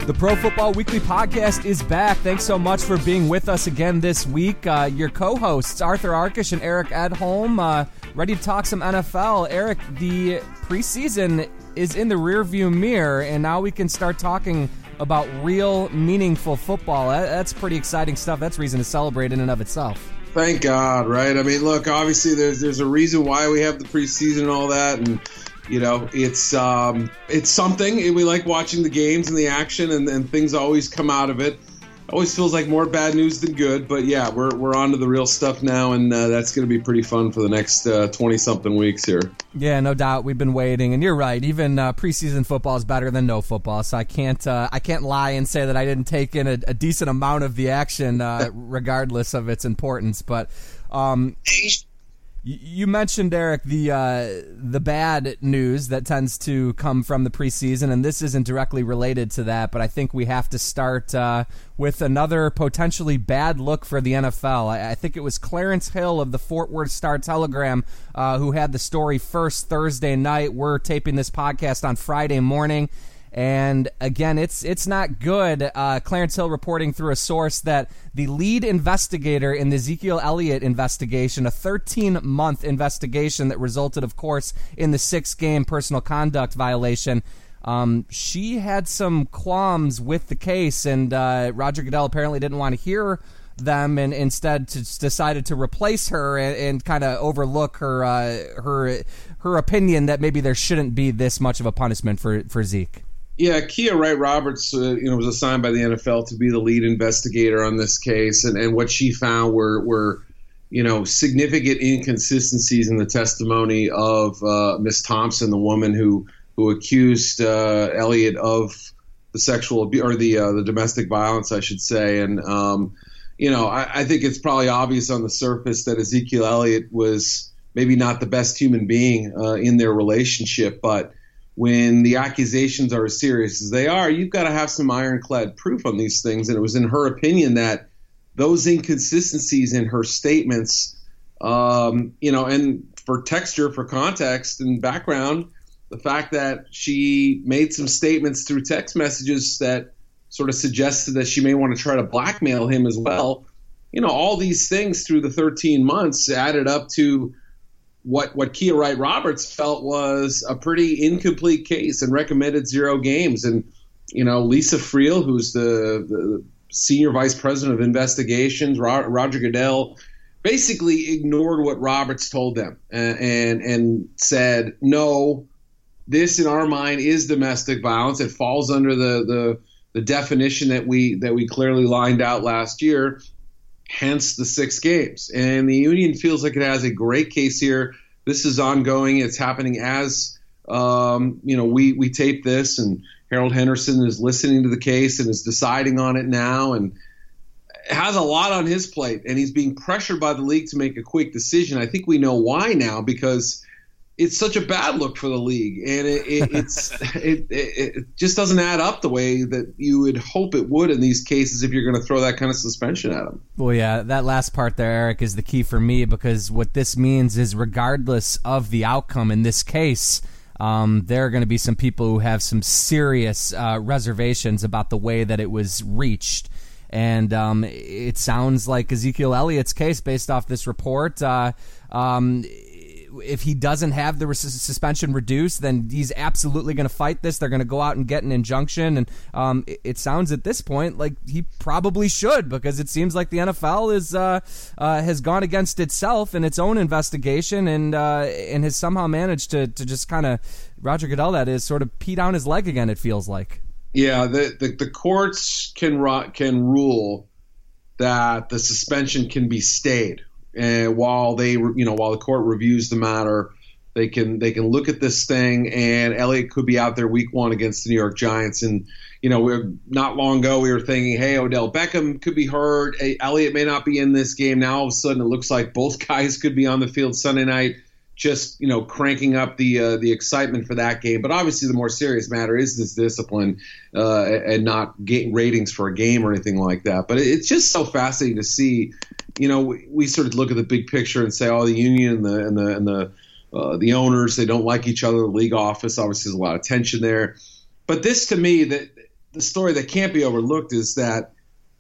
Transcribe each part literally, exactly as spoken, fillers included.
The Pro Football Weekly Podcast is back. Thanks so much for being with us again this week. Uh, your co-hosts, Arthur Arkish and Eric Edholm, uh, ready to talk some N F L. Eric, the preseason is in the rearview mirror, and now we can start talking about real, meaningful football. That's pretty exciting stuff. That's reason to celebrate in and of itself. Thank God, right? I mean, look, obviously there's there's a reason why we have the preseason and all that, and you know, it's um, it's something. We like watching the games and the action, and, and things always come out of it. Always feels like more bad news than good, but yeah, we're we're on to the real stuff now, and uh, that's going to be pretty fun for the next twenty-something uh, weeks here. Yeah, no doubt. We've been waiting, and you're right. Even uh, preseason football is better than no football, so I can't uh, I can't lie and say that I didn't take in a, a decent amount of the action, uh, regardless of its importance. But um, you mentioned, Eric, the uh, the bad news that tends to come from the preseason, and this isn't directly related to that, but I think we have to start uh, with another potentially bad look for the N F L. I, I think it was Clarence Hill of the Fort Worth Star-Telegram uh, who had the story first Thursday night. We're taping this podcast on Friday morning. And again, it's it's not good. Uh, Clarence Hill reporting through a source that the lead investigator in the Ezekiel Elliott investigation, a thirteen-month investigation that resulted, of course, in the six-game personal conduct violation, um, she had some qualms with the case, and uh, Roger Goodell apparently didn't want to hear them, and instead to, decided to replace her and, and kind of overlook her uh, her her opinion that maybe there shouldn't be this much of a punishment for for Zeke. Yeah, Kia Wright Roberts, uh, you know, was assigned by the N F L to be the lead investigator on this case, and, and what she found were, were, you know, significant inconsistencies in the testimony of uh, Miss Thompson, the woman who who accused uh, Elliott of the sexual abuse or the uh, the domestic violence, I should say, and um, you know, I, I think it's probably obvious on the surface that Ezekiel Elliott was maybe not the best human being uh, in their relationship, but when the accusations are as serious as they are, you've got to have some ironclad proof on these things. And it was in her opinion that those inconsistencies in her statements, um, you know, and for texture, for context and background, the fact that she made some statements through text messages that sort of suggested that she may want to try to blackmail him as well. You know, all these things through the thirteen months added up to what what Kia Wright Roberts felt was a pretty incomplete case and recommended zero games. And, you know, Lisa Friel, who's the, the senior vice president of investigations, Roger Goodell, basically ignored what Roberts told them and, and, and said, no, this in our mind is domestic violence. It falls under the, the, the definition that we that we clearly lined out last year. Hence the six games. And the union feels like it has a great case here. This is ongoing. It's happening as, um, you know, we, we tape this, and Harold Henderson is listening to the case and is deciding on it now, and has a lot on his plate, and he's being pressured by the league to make a quick decision. I think we know why now, because it's such a bad look for the league, and it, it, it's it, it, it just doesn't add up the way that you would hope it would in these cases if you're going to throw that kind of suspension at them. Well, yeah, that last part there, Eric, is the key for me, because what this means is regardless of the outcome in this case, um, there are going to be some people who have some serious uh, reservations about the way that it was reached. And um, it sounds like Ezekiel Elliott's case, based off this report, uh, um, if he doesn't have the res- suspension reduced, then he's absolutely going to fight this. They're going to go out and get an injunction. And um, it, it sounds at this point like he probably should, because it seems like the N F L is uh, uh, has gone against itself in its own investigation, and uh, and has somehow managed to, to just kind of, Roger Goodell, that is, sort of pee down his leg again, it feels like. Yeah, the, the, the courts can can rule that the suspension can be stayed. And while they, you know, while the court reviews the matter, they can they can look at this thing, and Elliott could be out there week one against the New York Giants. And you know, we're, not long ago we were thinking, hey, Odell Beckham could be hurt. Hey, Elliott may not be in this game. Now all of a sudden it looks like both guys could be on the field Sunday night, just, you know, cranking up the uh, the excitement for that game. But obviously the more serious matter is this discipline uh, and not get ratings for a game or anything like that. But it's just so fascinating to see. You know, we, we sort of look at the big picture and say, oh, the union and the and the and the uh, the owners, they don't like each other. The league office, obviously, there's a lot of tension there. But this, to me, that the story that can't be overlooked is that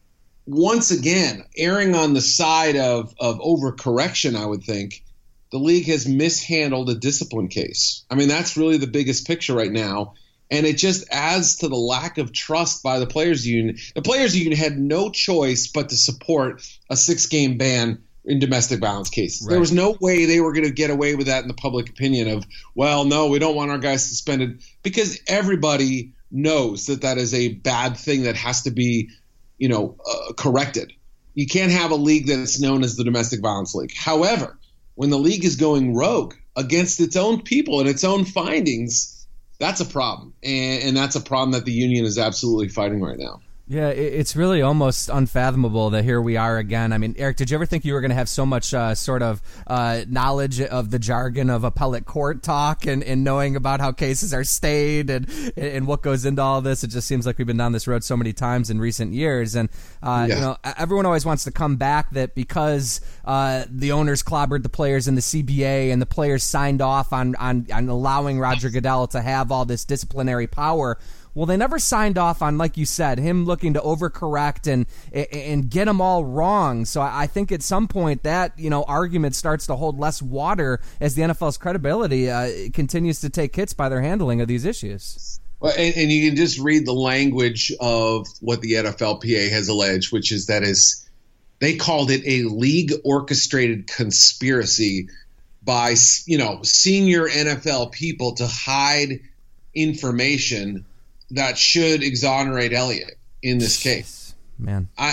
once again, erring on the side of, of overcorrection, I would think, the league has mishandled a discipline case. I mean, that's really the biggest picture right now. And it just adds to the lack of trust by the players' union. The players' union had no choice but to support a six-game ban in domestic violence cases. Right. There was no way they were going to get away with that in the public opinion of, well, no, we don't want our guys suspended, because everybody knows that that is a bad thing that has to be, you know, uh, corrected. You can't have a league that's known as the Domestic Violence League. However, when the league is going rogue against its own people and its own findings, that's a problem. And, and that's a problem that the union is absolutely fighting right now. Yeah, it's really almost unfathomable that here we are again. I mean, Eric, did you ever think you were going to have so much uh, sort of uh, knowledge of the jargon of appellate court talk and, and knowing about how cases are stayed and and what goes into all this? It just seems like we've been down this road so many times in recent years. And, uh, yeah. you know, everyone always wants to come back that because uh, the owners clobbered the players in the C B A and the players signed off on, on, on allowing Roger Goodell to have all this disciplinary power. Well, they never signed off on, like you said, him looking to overcorrect and and get them all wrong. So I think at some point that, you know, argument starts to hold less water as the N F L's credibility uh, continues to take hits by their handling of these issues. Well, and, and you can just read the language of what the N F L P A has alleged, which is that is they called it a league orchestrated conspiracy by, you know, senior N F L people to hide information that should exonerate Elliott in this case. Man, I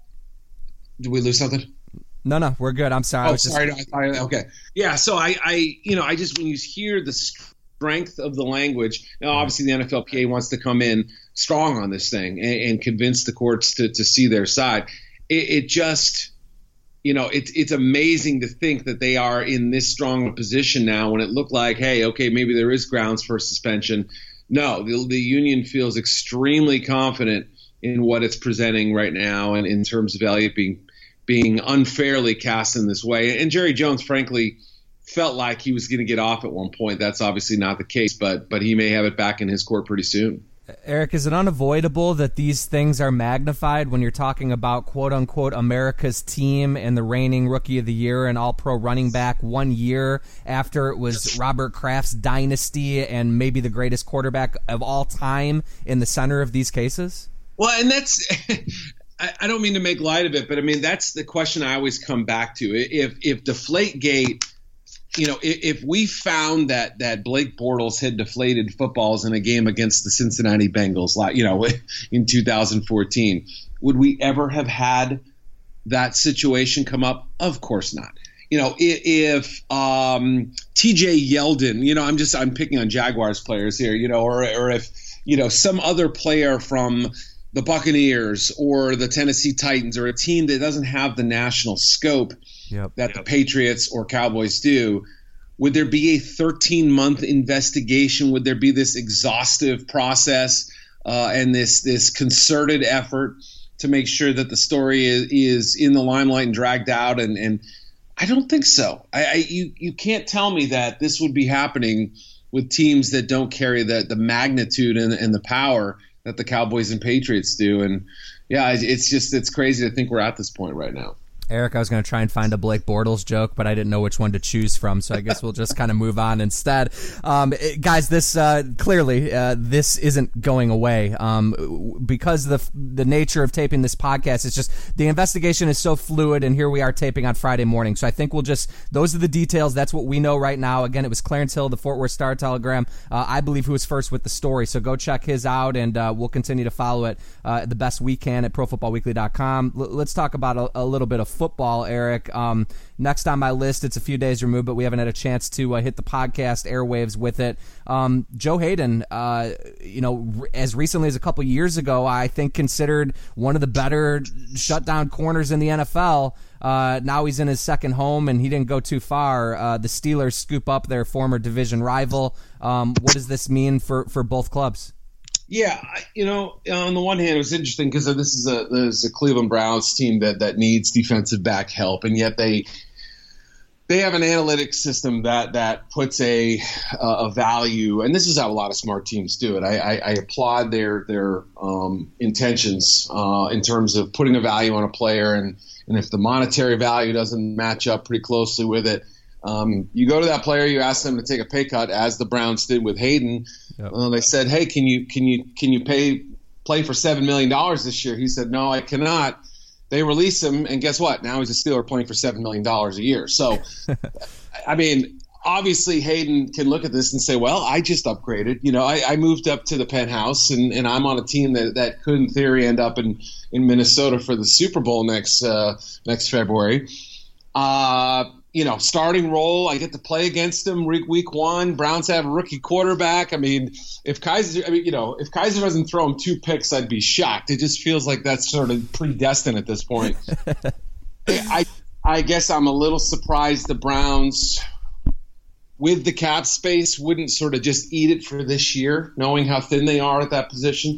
did we lose something? No, no, we're good. I'm sorry. Oh, I was sorry. Just... I, I, okay, yeah. So I, I, you know, I just when you hear the strength of the language, now obviously the N F L P A wants to come in strong on this thing and, and convince the courts to to see their side. It, it just, you know, it's it's amazing to think that they are in this strong a position now when it looked like, hey, okay, maybe there is grounds for suspension. No, the, the union feels extremely confident in what it's presenting right now, and in terms of Elliott being being unfairly cast in this way. And Jerry Jones, frankly, felt like he was going to get off at one point. That's obviously not the case, but but he may have it back in his court pretty soon. Eric, is it unavoidable that these things are magnified when you're talking about quote-unquote America's team and the reigning Rookie of the Year and All-Pro running back one year after it was Robert Kraft's dynasty and maybe the greatest quarterback of all time in the center of these cases? Well, and that's – I don't mean to make light of it, but, I mean, that's the question I always come back to. If, if Deflategate – you know, if, if we found that that Blake Bortles had deflated footballs in a game against the Cincinnati Bengals, like, you know, in two thousand fourteen, would we ever have had that situation come up? Of course not. You know, if, if um, T J Yeldon, you know, I'm just I'm picking on Jaguars players here, you know, or or if, you know, some other player from the Buccaneers or the Tennessee Titans or a team that doesn't have the national scope Yep. that yep. the Patriots or Cowboys do, would there be a thirteen-month investigation? Would there be this exhaustive process uh, and this this concerted effort to make sure that the story is, is in the limelight and dragged out? And, and I don't think so. I, I you you can't tell me that this would be happening with teams that don't carry the the magnitude and, and the power that the Cowboys and Patriots do. And yeah, it's just it's crazy to think we're at this point right now. Eric, I was going to try and find a Blake Bortles joke, but I didn't know which one to choose from, so I guess we'll just kind of move on instead. Um, it, guys, this uh, clearly uh, this isn't going away um, because the the nature of taping this podcast is just the investigation is so fluid, and here we are taping on Friday morning. So I think we'll just those are the details. That's what we know right now. Again, it was Clarence Hill, the Fort Worth Star Telegram, uh, I believe, who was first with the story. So go check his out, and uh, we'll continue to follow it uh, the best we can at pro football weekly dot com. L- let's talk about a, a little bit of football, Eric. Um, next on my list, it's a few days removed, but we haven't had a chance to uh, hit the podcast airwaves with it. Um, Joe Hayden, uh, you know, re- as recently as a couple years ago, I think considered one of the better shutdown corners in the N F L. Uh, now he's in his second home, and he didn't go too far. Uh, the Steelers scoop up their former division rival. Um, what does this mean for, for both clubs? Yeah, you know, on the one hand, it was interesting because this is a this is a Cleveland Browns team that, that needs defensive back help, and yet they they have an analytics system that that puts a a value, and this is how a lot of smart teams do it. I, I, I applaud their their um, intentions uh, in terms of putting a value on a player, and and if the monetary value doesn't match up pretty closely with it, um, you go to that player, you ask them to take a pay cut, as the Browns did with Hayden. Yep. Uh, they said, "Hey, can you can you can you pay play for seven million dollars this year?" He said, "No, I cannot." They release him, and guess what? Now he's a Steeler playing for seven million dollars a year. So, I mean, obviously Hayden can look at this and say, well, I just upgraded. You know, I, I moved up to the penthouse, and, and I'm on a team that, that could, in theory, end up in, in Minnesota for the Super Bowl next uh, next February. Uh, you know, starting role, I get to play against them week, week one. Browns have a rookie quarterback. I mean, if Kaiser, I mean, you know, if Kaiser doesn't throw him two picks, I'd be shocked. It just feels like that's sort of predestined at this point. I, I guess I'm a little surprised the Browns, with the cap space, wouldn't sort of just eat it for this year, knowing how thin they are at that position,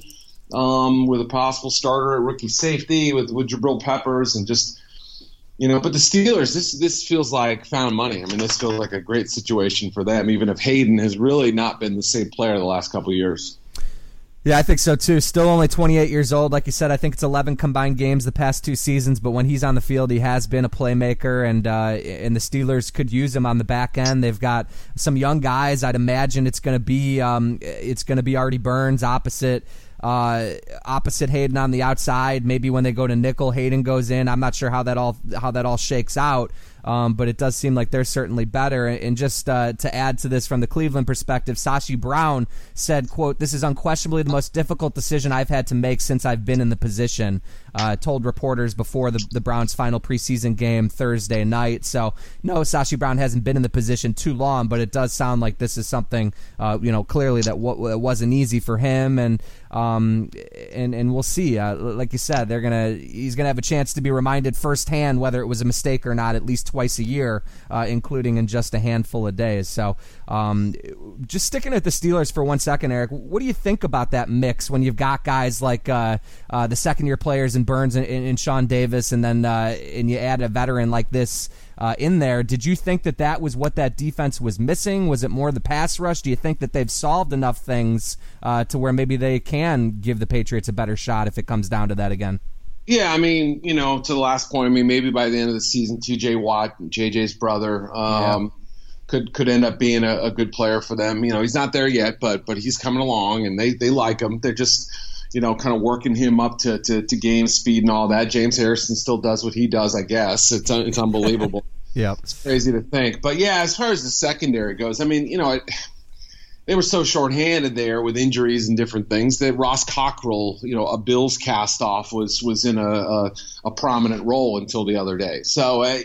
um, with a possible starter at rookie safety, with, with Jabril Peppers, and just. You know, but the Steelers, this this feels like found money. I mean, this feels like a great situation for them, even if Hayden has really not been the same player the last couple of years. Yeah, I think so too. Still only twenty-eight years old. Like you said, I think it's eleven combined games the past two seasons, but when he's on the field, he has been a playmaker, and uh, and the Steelers could use him on the back end. They've got some young guys. I'd imagine it's going to be um, it's going to be Artie Burns opposite Uh, opposite Hayden on the outside. Maybe when they go to nickel, Hayden goes in. I'm not sure how that all how that all shakes out, um, but it does seem like they're certainly better. And just uh, to add to this from the Cleveland perspective, Sashi Brown said, quote, "This is unquestionably the most difficult decision I've had to make since I've been in the position," uh, told reporters before the, the Browns' final preseason game Thursday night. So, no, Sashi Brown hasn't been in the position too long, but it does sound like this is something, uh, you know, clearly that w- wasn't easy for him, and Um, and and we'll see. Uh, like you said, they're gonna he's gonna have a chance to be reminded firsthand whether it was a mistake or not at least twice a year, uh, including in just a handful of days. So, um, just sticking at the Steelers for one second, Eric. What do you think about that mix when you've got guys like uh, uh, the second year players in Burns and, and Sean Davis, and then uh, and you add a veteran like this Uh, in there? Did you think that that was what that defense was missing? Was it more the pass rush? Do you think that they've solved enough things uh, to where maybe they can give the Patriots a better shot if it comes down to that again? Yeah, I mean, you know, to the last point, I mean, maybe by the end of the season, T J Watt, J J's brother, um, yeah. could could end up being a, a good player for them. You know, he's not there yet, but but he's coming along, and they, they like him. They're just, you know, kind of working him up to, to, to game speed and all that. James Harrison still does what he does, I guess. It's it's unbelievable. Yeah, it's crazy to think. But yeah, as far as the secondary goes, I mean, you know, it, they were so shorthanded there with injuries and different things that Ross Cockrell, you know, a Bills cast-off, was was in a, a, a prominent role until the other day. So uh,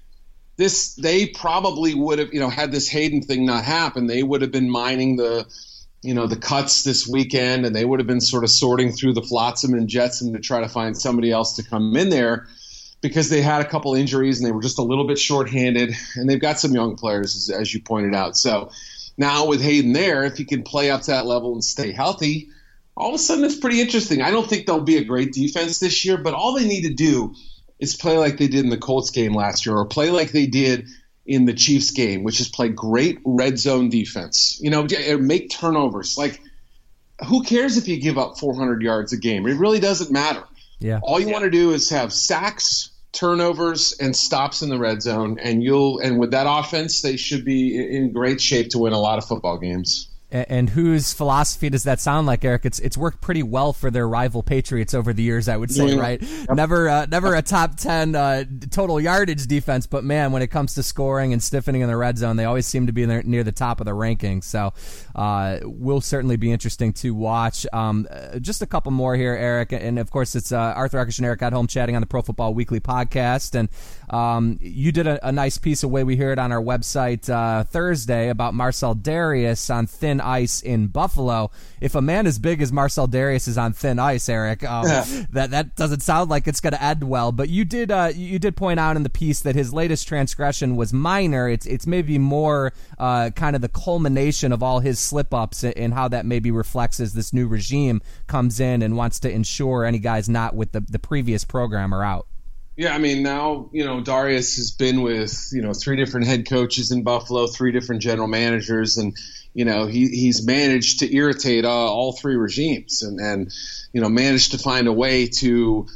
this they probably would have, you know, had this Hayden thing not happen, they would have been mining the, you know, the cuts this weekend, and they would have been sort of sorting through the flotsam and jetsam to try to find somebody else to come in there, because they had a couple injuries and they were just a little bit shorthanded, and they've got some young players, as, as you pointed out. So now with Hayden there, if he can play up to that level and stay healthy, all of a sudden it's pretty interesting. I don't think they'll be a great defense this year, but all they need to do is play like they did in the Colts game last year, or play like they did in the Chiefs game, which is play great red zone defense. You know, make turnovers. Like, who cares if you give up four hundred yards a game? It really doesn't matter. Yeah. All you yeah. want to do is have sacks, turnovers, and stops in the red zone, and you'll and with that offense, they should be in great shape to win a lot of football games. And whose philosophy does that sound like, Eric? It's it's worked pretty well for their rival Patriots over the years, I would say, yeah. right? Yep. Never uh, never a top ten uh, total yardage defense, but man, when it comes to scoring and stiffening in the red zone, they always seem to be near, near the top of the rankings. So uh, will certainly be interesting to watch. Um, just a couple more here, Eric, and of course it's uh, Arthur Arkush and Eric at home chatting on the Pro Football Weekly podcast, and um, you did a, a nice piece of way we hear it on our website uh, Thursday about Marcell Dareus on thin ice in Buffalo. If a man as big as Marcell Dareus is on thin ice, Eric, um, yeah. that that doesn't sound like it's going to end well. But you did uh, you did point out in the piece that his latest transgression was minor. It's it's maybe more uh, kind of the culmination of all his slip ups, and how that maybe reflects as this new regime comes in and wants to ensure any guys not with the the previous program are out. Yeah, I mean, now, you know, Darius has been with, you know, three different head coaches in Buffalo, three different general managers, and, you know, he, he's managed to irritate uh, all three regimes and, and, you know, managed to find a way to,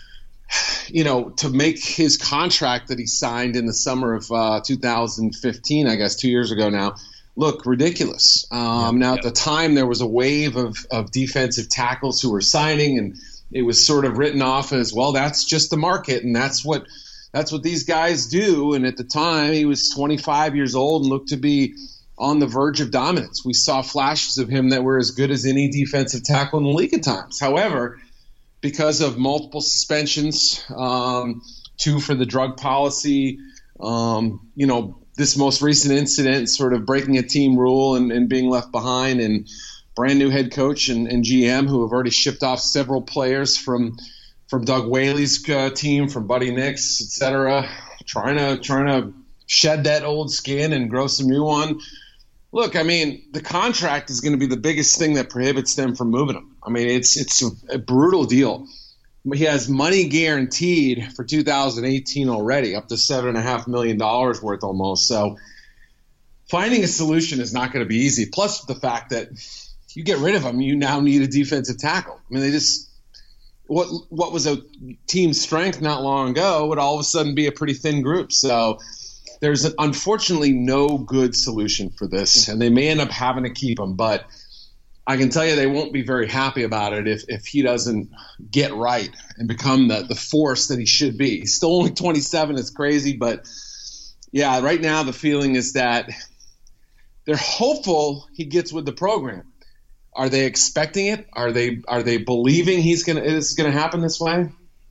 you know, to make his contract that he signed in the summer of uh, two thousand fifteen, I guess, two years ago now, look ridiculous. Um, now, at the time, there was a wave of, of defensive tackles who were signing, and it was sort of written off as, well, that's just the market, and that's what that's what these guys do. And at the time, he was twenty-five years old and looked to be on the verge of dominance. We saw flashes of him that were as good as any defensive tackle in the league at times. However, because of multiple suspensions, um, two for the drug policy, um, you know, this most recent incident, sort of breaking a team rule and, and being left behind, and brand new head coach and, and G M who have already shipped off several players from from Doug Whaley's uh, team, from Buddy Nix, et cetera, trying to trying to shed that old skin and grow some new one. Look, I mean, the contract is going to be the biggest thing that prohibits them from moving him. I mean, it's it's a, a brutal deal. He has money guaranteed for two thousand eighteen already, up to seven and a half million dollars worth almost. So finding a solution is not going to be easy. Plus the fact that if you get rid of him, you now need a defensive tackle. I mean, they just what what was a team strength not long ago would all of a sudden be a pretty thin group. So there's an, unfortunately no good solution for this, and they may end up having to keep him. But I can tell you they won't be very happy about it if, if he doesn't get right and become the, the force that he should be. He's still only twenty-seven. It's crazy. But, yeah, right now the feeling is that they're hopeful he gets with the program. Are they expecting it? Are they are they believing he's gonna it's going to happen this way?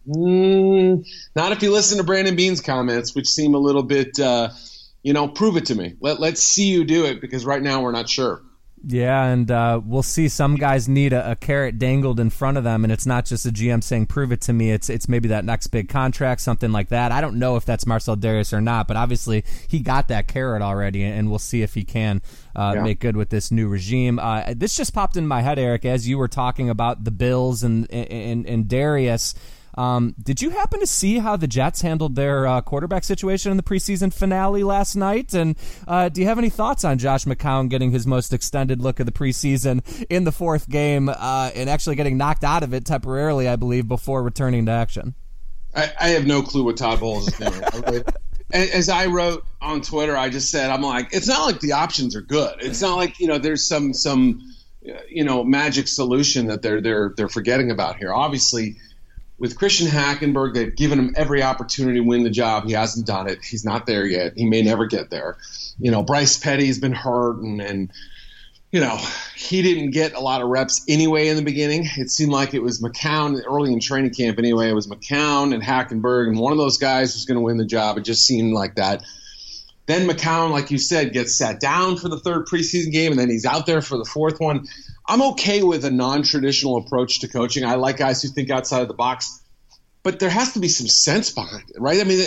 Mm, not if you listen to Brandon Beane's comments, which seem a little bit, uh, you know, prove it to me. Let, let's see you do it, because right now we're not sure. Yeah, and uh, we'll see some guys need a, a carrot dangled in front of them, and it's not just a G M saying, prove it to me. It's it's maybe that next big contract, something like that. I don't know if that's Marcell Dareus or not, but obviously he got that carrot already, and we'll see if he can uh, yeah. make good with this new regime. Uh, this just popped in my head, Eric, as you were talking about the Bills and, and, and Dareus. Um, did you happen to see how the Jets handled their uh, quarterback situation in the preseason finale last night? And uh, do you have any thoughts on Josh McCown getting his most extended look of the preseason in the fourth game uh, and actually getting knocked out of it temporarily, I believe, before returning to action? I, I have no clue what Todd Bowles is doing. As I wrote on Twitter, I just said, I'm like, it's not like the options are good. It's not like, you know, there's some some you know magic solution that they're they're they're forgetting about here. Obviously, with Christian Hackenberg, they've given him every opportunity to win the job. He hasn't done it. He's not there yet. He may never get there. You know, Bryce Petty's been hurt, and, and you know, he didn't get a lot of reps anyway in the beginning. It seemed like it was McCown early in training camp anyway. It was McCown and Hackenberg, and one of those guys was going to win the job. It just seemed like that. Then McCown, like you said, gets sat down for the third preseason game, and then he's out there for the fourth one. I'm okay with a non-traditional approach to coaching. I like guys who think outside of the box, but there has to be some sense behind it, right? I mean,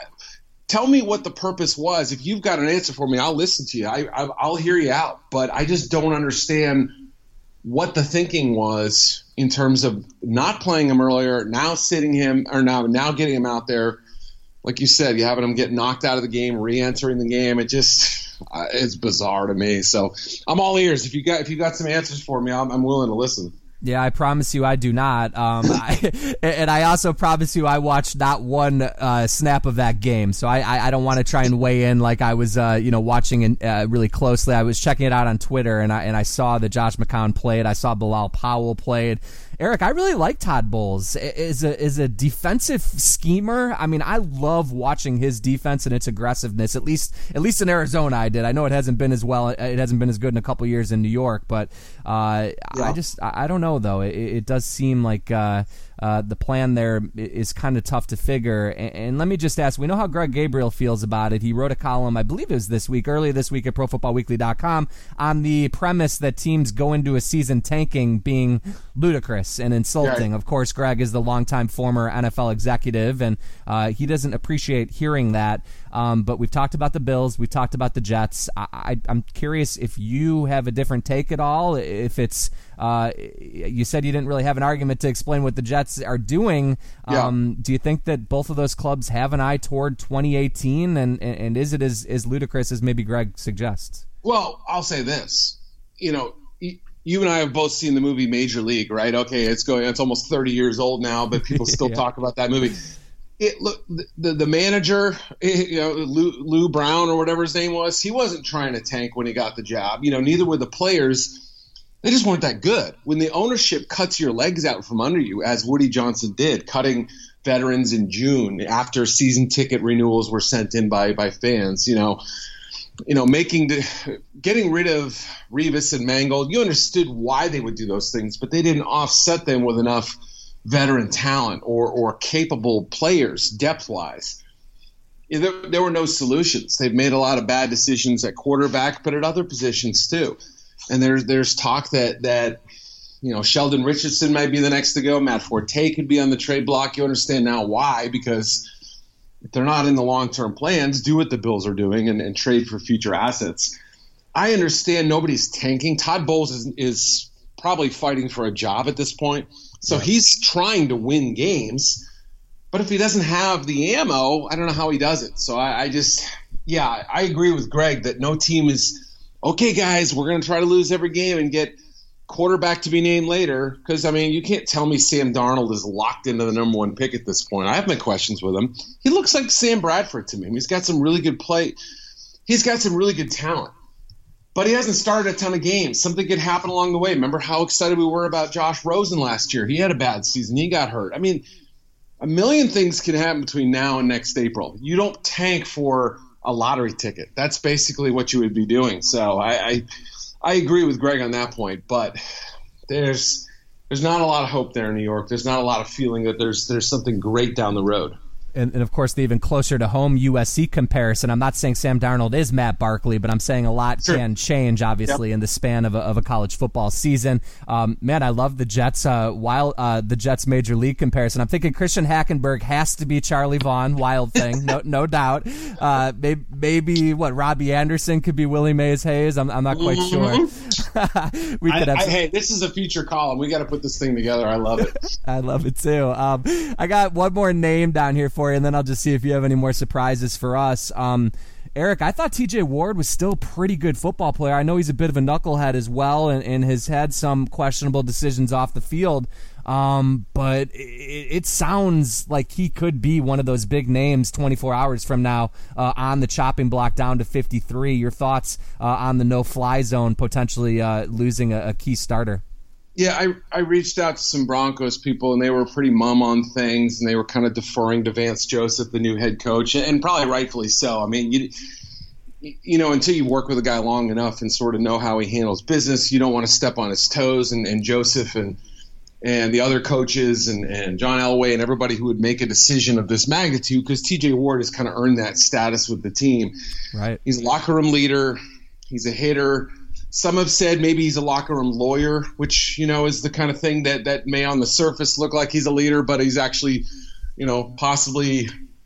tell me what the purpose was. If you've got an answer for me, I'll listen to you. I, I, I'll hear you out, but I just don't understand what the thinking was in terms of not playing him earlier, now sitting him, or now now getting him out there. Like you said, you having him get knocked out of the game, re-entering the game. It just uh, it's bizarre to me. So I'm all ears. If you got if you got some answers for me, I'm, I'm willing to listen. Yeah, I promise you I do not. Um, I, and I also promise you I watched not one uh, snap of that game. So I, I, I don't want to try and weigh in like I was, uh, you know, watching it uh, really closely. I was checking it out on Twitter, and I and I saw that Josh McCown played. I saw Bilal Powell played. Eric, I really like Todd Bowles. Is a is a defensive schemer. I mean, I love watching his defense and its aggressiveness. At least, at least in Arizona, I did. I know it hasn't been as well. It hasn't been as good in a couple years in New York, but uh, yeah. I just I don't know though. It, it does seem like uh, uh, the plan there is kind of tough to figure. And, and let me just ask: we know how Greg Gabriel feels about it. He wrote a column, I believe it was this week, earlier this week at Pro Football Weekly dot com, on the premise that teams go into a season tanking being ludicrous and insulting. Right. Of course, Greg is the longtime former N F L executive, and uh, he doesn't appreciate hearing that. Um, but we've talked about the Bills. We've talked about the Jets. I, I, I'm curious if you have a different take at all. If it's uh, you said you didn't really have an argument to explain what the Jets are doing. Um, yeah. Do you think that both of those clubs have an eye toward twenty eighteen? And, and, and is it as, as ludicrous as maybe Greg suggests? Well, I'll say this. You know, you and I have both seen the movie Major League, right? Okay, it's going. It's almost thirty years old now, but people still yeah. talk about that movie. It, look, the the manager, you know, Lou, Lou Brown or whatever his name was, he wasn't trying to tank when he got the job. You know, neither were the players. They just weren't that good. When the ownership cuts your legs out from under you, as Woody Johnson did, cutting veterans in June after season ticket renewals were sent in by by fans, you know. You know, making the getting rid of Revis and Mangold, you understood why they would do those things, but they didn't offset them with enough veteran talent or or capable players depth-wise. There, there were no solutions. They've made a lot of bad decisions at quarterback, but at other positions too. And there's there's talk that that you know Sheldon Richardson might be the next to go. Matt Forte could be on the trade block. You understand now why, because if they're not in the long-term plans, do what the Bills are doing and, and trade for future assets. I understand nobody's tanking. Todd Bowles is, is probably fighting for a job at this point. So yeah. he's trying to win games. But if he doesn't have the ammo, I don't know how he does it. So I, I just, yeah, I agree with Greg that no team is, okay, guys, we're going to try to lose every game and get quarterback to be named later, because, I mean, you can't tell me Sam Darnold is locked into the number one pick at this point. I have my questions with him. He looks like Sam Bradford to me. He's got some really good play. He's got some really good talent. But he hasn't started a ton of games. Something could happen along the way. Remember how excited we were about Josh Rosen last year? He had a bad season. He got hurt. I mean, a million things can happen between now and next April. You don't tank for a lottery ticket. That's basically what you would be doing. So I, I – I agree with Greg on that point, but there's there's not a lot of hope there in New York. There's not a lot of feeling that there's there's something great down the road. And, and, of course, the even closer to home U S C comparison. I'm not saying Sam Darnold is Matt Barkley, but I'm saying a lot sure. can change, obviously, yep. in the span of a, of a college football season. Um, man, I love the Jets. Uh, while uh, the Jets Major League comparison, I'm thinking Christian Hackenberg has to be Charlie Vaughn. Wild thing, no, no doubt. Uh, maybe, maybe what Robbie Anderson could be Willie Mays Hayes. I'm, I'm not quite mm-hmm. sure. we could I, have I, hey, this is a future column. We got to put this thing together. I love it. I love it too. Um, I got one more name down here for you, and then I'll just see if you have any more surprises for us. Um, Eric, I thought T J Ward was still a pretty good football player. I know he's a bit of a knucklehead as well, and, and has had some questionable decisions off the field. Um, but it, it sounds like he could be one of those big names twenty-four hours from now uh, on the chopping block down to fifty-three. Your thoughts uh, on the no-fly zone potentially uh, losing a, a key starter? Yeah, I I reached out to some Broncos people, and they were pretty mum on things, and they were kind of deferring to Vance Joseph, the new head coach, and probably rightfully so. I mean, you you know, until you work with a guy long enough and sort of know how he handles business, you don't want to step on his toes. And, and Joseph and and the other coaches and, and John Elway and everybody who would make a decision of this magnitude, because T J Ward has kind of earned that status with the team. Right. He's a locker room leader. He's a hitter. Some have said maybe he's a locker room lawyer, which, you know, is the kind of thing that, that may on the surface look like he's a leader, but he's actually, you know, possibly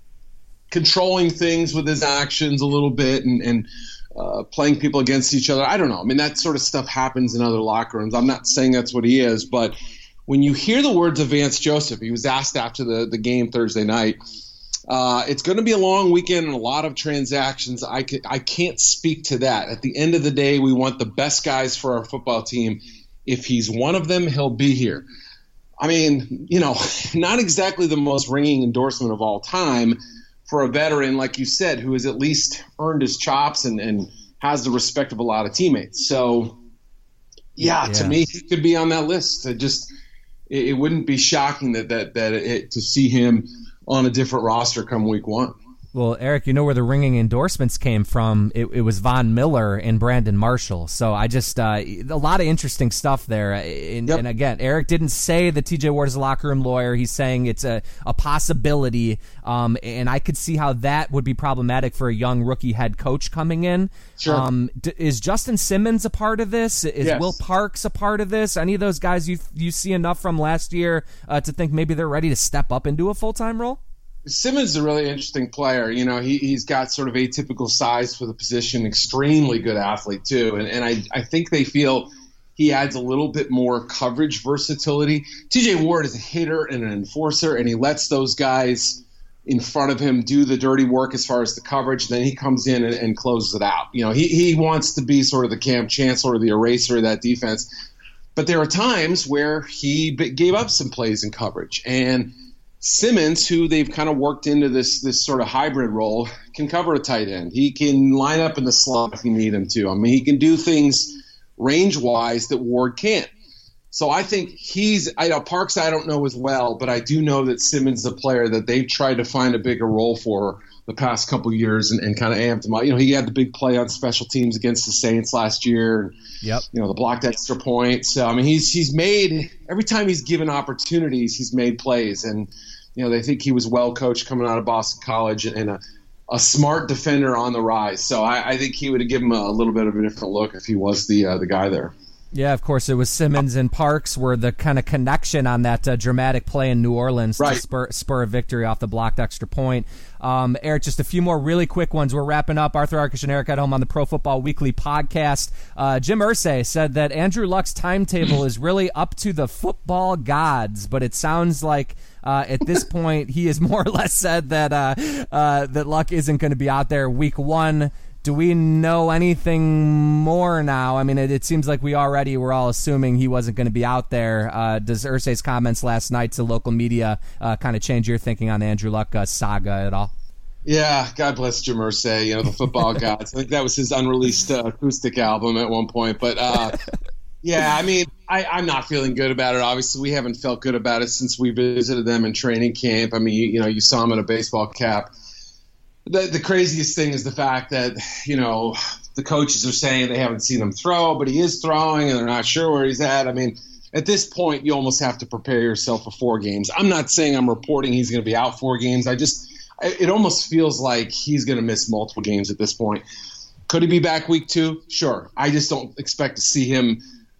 controlling things with his actions a little bit and, and uh, playing people against each other. I don't know. I mean, that sort of stuff happens in other locker rooms. I'm not saying that's what he is, but when you hear the words of Vance Joseph, he was asked after the, the game Thursday night, Uh, it's going to be a long weekend and a lot of transactions. I, can, I can't speak to that. At the end of the day, we want the best guys for our football team. If he's one of them, he'll be here. I mean, you know, not exactly the most ringing endorsement of all time for a veteran, like you said, who has at least earned his chops and, and has the respect of a lot of teammates. So, yeah, yeah. to me, he could be on that list. It just it, it wouldn't be shocking that that that it, to see him on a different roster come week one. Well, Eric, you know where the ringing endorsements came from. It, it was Von Miller and Brandon Marshall. So I just, uh, a lot of interesting stuff there. And, yep. and again, Eric didn't say that T J Ward is a locker room lawyer. He's saying it's a, a possibility. Um, and I could see how that would be problematic for a young rookie head coach coming in. Sure. Um, d- is Justin Simmons a part of this? Is yes. Will Parks a part of this? Any of those guys you you see enough from last year uh, to think maybe they're ready to step up into a full-time role? Simmons is a really interesting player. You know, he, he's got sort of atypical size for the position, extremely good athlete too. And, and I, I think they feel he adds a little bit more coverage versatility. T J Ward is a hitter and an enforcer, and he lets those guys in front of him do the dirty work as far as the coverage. Then he comes in and, and closes it out. You know, he, he wants to be sort of the Cam Chancellor, the eraser of that defense. But there are times where he gave up some plays in coverage. And Simmons, who they've kind of worked into this this sort of hybrid role, can cover a tight end. He can line up in the slot if you need him to. I mean, he can do things range-wise that Ward can't. So I think he's – I know Parks I don't know as well, but I do know that Simmons is a player that they've tried to find a bigger role for the past couple of years and, and kind of amped him up. You know, he had the big play on special teams against the Saints last year. Yep. You know, the blocked extra point. So, I mean, he's he's made – every time he's given opportunities, he's made plays. And, you know, they think he was well coached coming out of Boston College and a, a smart defender on the rise. So I, I think he would have given him a little bit of a different look if he was the uh, the guy there. Yeah, of course, it was Simmons and Parks were the kind of connection on that uh, dramatic play in New Orleans right. to spur, spur a victory off the blocked extra point. Um, Eric, just a few more really quick ones. We're wrapping up. Arthur Arkush and Eric Edholm on the Pro Football Weekly podcast. Uh, Jim Irsay said that Andrew Luck's timetable is really up to the football gods, but it sounds like uh, at this point he has more or less said that uh, uh, that Luck isn't going to be out there week one. Do we know anything more now? I mean, it, it seems like we already were all assuming he wasn't going to be out there. Uh, does Irsay's comments last night to local media uh, kind of change your thinking on the Andrew Luck uh, saga at all? Yeah, God bless Jim Irsay, you know, the football gods. I think that was his unreleased uh, acoustic album at one point. But, uh, yeah, I mean, I, I'm not feeling good about it. Obviously, we haven't felt good about it since we visited them in training camp. I mean, you, you know, you saw him in a baseball cap. The, the craziest thing is the fact that, you know, the coaches are saying they haven't seen him throw, but he is throwing and they're not sure where he's at. I mean, at this point, you almost have to prepare yourself for four games. I'm not saying I'm reporting he's going to be out four games. I just – it almost feels like he's going to miss multiple games at this point. Could he be back week two? Sure. I just don't expect to see him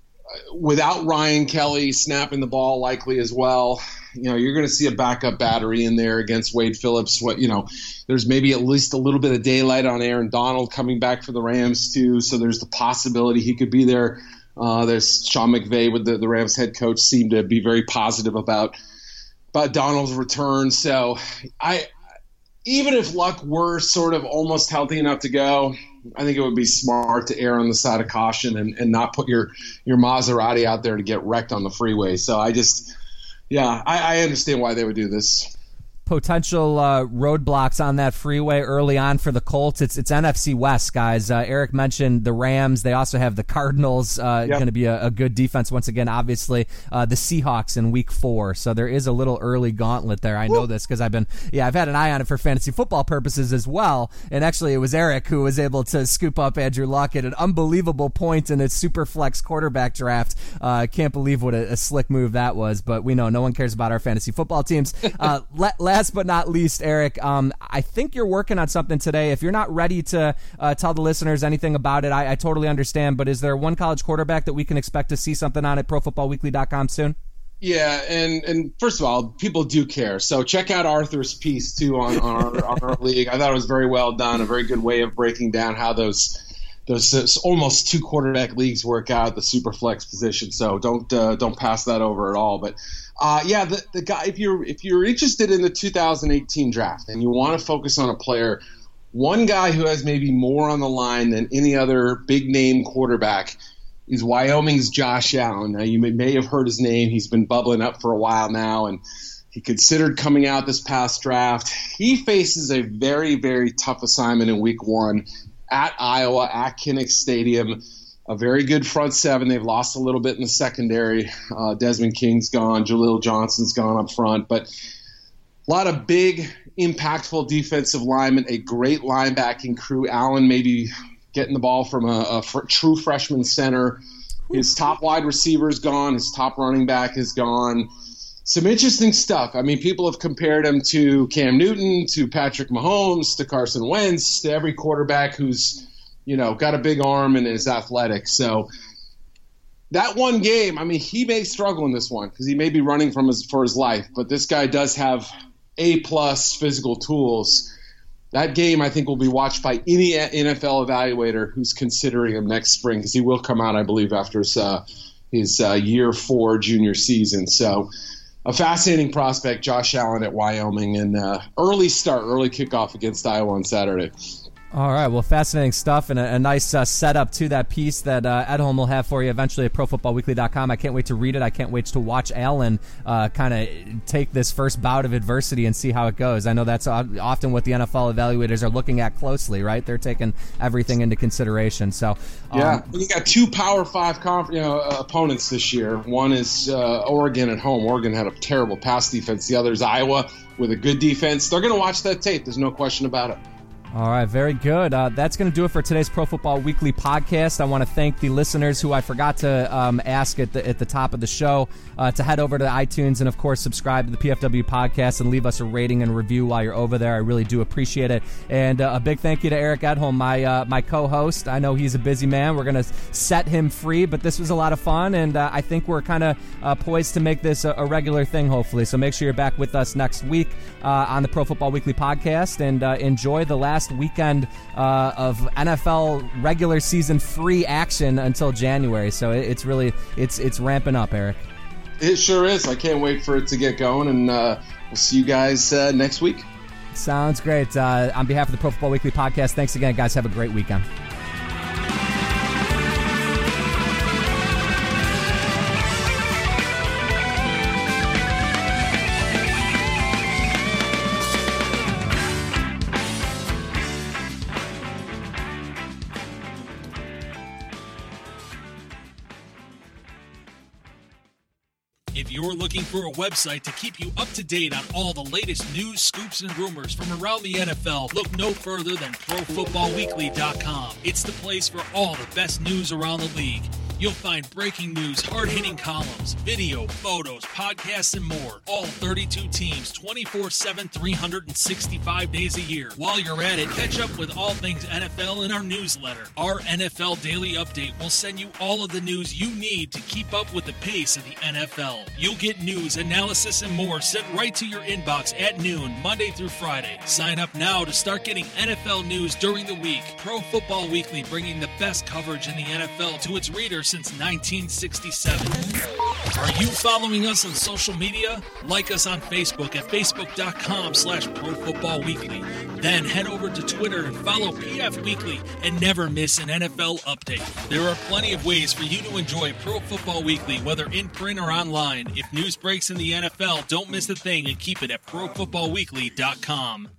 without Ryan Kelly snapping the ball likely as well. You know, you're going to see a backup battery in there against Wade Phillips. What you know, there's maybe at least a little bit of daylight on Aaron Donald coming back for the Rams too. So there's the possibility he could be there. Uh, there's Sean McVay with the, the Rams head coach seemed to be very positive about about Donald's return. So I, even if Luck were sort of almost healthy enough to go, I think it would be smart to err on the side of caution and, and not put your your Maserati out there to get wrecked on the freeway. So I just. Yeah, I, I understand why they would do this. Potential uh, roadblocks on that freeway early on for the Colts. It's it's N F C West, guys. Uh, Eric mentioned the Rams. They also have the Cardinals. Uh, yep. Going to be a, a good defense once again. Obviously, uh, the Seahawks in Week Four. So there is a little early gauntlet there. I know Woo. this because I've been yeah I've had an eye on it for fantasy football purposes as well. And actually, it was Eric who was able to scoop up Andrew Luck at an unbelievable point in its super flex quarterback draft. I uh, can't believe what a, a slick move that was. But we know no one cares about our fantasy football teams. Uh, let, let Last but not least, Eric, um, I think you're working on something today. If you're not ready to uh, tell the listeners anything about it, I, I totally understand. But is there one college quarterback that we can expect to see something on at pro football weekly dot com soon? Yeah, and, and first of all, people do care. So check out Arthur's piece, too, on, on, our, on our league. I thought it was very well done, a very good way of breaking down how those those, those almost two quarterback leagues work out at the super flex position. So don't uh, don't pass that over at all. But Uh, yeah, the, the guy. If you're if you're interested in the two thousand eighteen draft and you want to focus on a player, one guy who has maybe more on the line than any other big name quarterback is Wyoming's Josh Allen. Now you may, may have heard his name. He's been bubbling up for a while now, and he considered coming out this past draft. He faces a very very tough assignment in Week One at Iowa at Kinnick Stadium. A very good front seven. They've lost a little bit in the secondary. Uh, Desmond King's gone. Jaleel Johnson's gone up front. But a lot of big, impactful defensive linemen, a great linebacking crew. Allen maybe getting the ball from a, a fr- true freshman center. His top wide receiver is gone. His top running back is gone. Some interesting stuff. I mean, people have compared him to Cam Newton, to Patrick Mahomes, to Carson Wentz, to every quarterback who's you know, got a big arm and is athletic. So that one game, I mean, he may struggle in this one because he may be running from his for his life. But this guy does have A-plus physical tools. That game, I think, will be watched by any N F L evaluator who's considering him next spring, because he will come out, I believe, after his, uh, his uh, year four junior season. So a fascinating prospect, Josh Allen at Wyoming, and uh, early start, early kickoff against Iowa on Saturday. All right, well, fascinating stuff, and a, a nice uh, setup to that piece that uh, Edholm will have for you eventually at pro football weekly dot com. I can't wait to read it. I can't wait to watch Allen uh, kind of take this first bout of adversity and see how it goes. I know that's often what the N F L evaluators are looking at closely, right? They're taking everything into consideration. So um, yeah, you got two Power Five conf- you know, uh, opponents this year. One is uh, Oregon at home. Oregon had a terrible pass defense. The other is Iowa with a good defense. They're going to watch that tape. There's no question about it. All right, very good. Uh, that's going to do it for today's Pro Football Weekly podcast. I want to thank the listeners who I forgot to um, ask at the at the top of the show uh, to head over to iTunes and, of course, subscribe to the P F W podcast and leave us a rating and review while you're over there. I really do appreciate it. And uh, a big thank you to Eric Edholm, my uh, my co-host. I know he's a busy man. We're going to set him free, but this was a lot of fun, and uh, I think we're kind of uh, poised to make this a, a regular thing, hopefully. So make sure you're back with us next week uh, on the Pro Football Weekly podcast, and uh, enjoy the last weekend uh, of N F L regular season free action until January. So it, it's really it's it's ramping up, Eric. It sure is. I can't wait for it to get going, and uh, we'll see you guys uh, next week. Sounds great. Uh, on behalf of the Pro Football Weekly podcast, thanks again, guys. Have a great weekend. If you're looking for a website to keep you up to date on all the latest news, scoops, and rumors from around the N F L, look no further than pro football weekly dot com. It's the place for all the best news around the league. You'll find breaking news, hard-hitting columns, video, photos, podcasts, and more. All thirty-two teams, twenty-four seven, three hundred sixty-five days a year. While you're at it, catch up with all things N F L in our newsletter. Our N F L Daily Update will send you all of the news you need to keep up with the pace of the N F L. You'll get news, analysis, and more sent right to your inbox at noon, Monday through Friday. Sign up now to start getting N F L news during the week. Pro Football Weekly, bringing the best coverage in the N F L to its readers since nineteen sixty-seven. Are you following us on social media? Like us on Facebook at facebook.com slash profootballweekly. Then head over to Twitter and follow P F Weekly and never miss an N F L update. There are plenty of ways for you to enjoy Pro Football Weekly, whether in print or online. If news breaks in the N F L, don't miss a thing and keep it at pro football weekly dot com.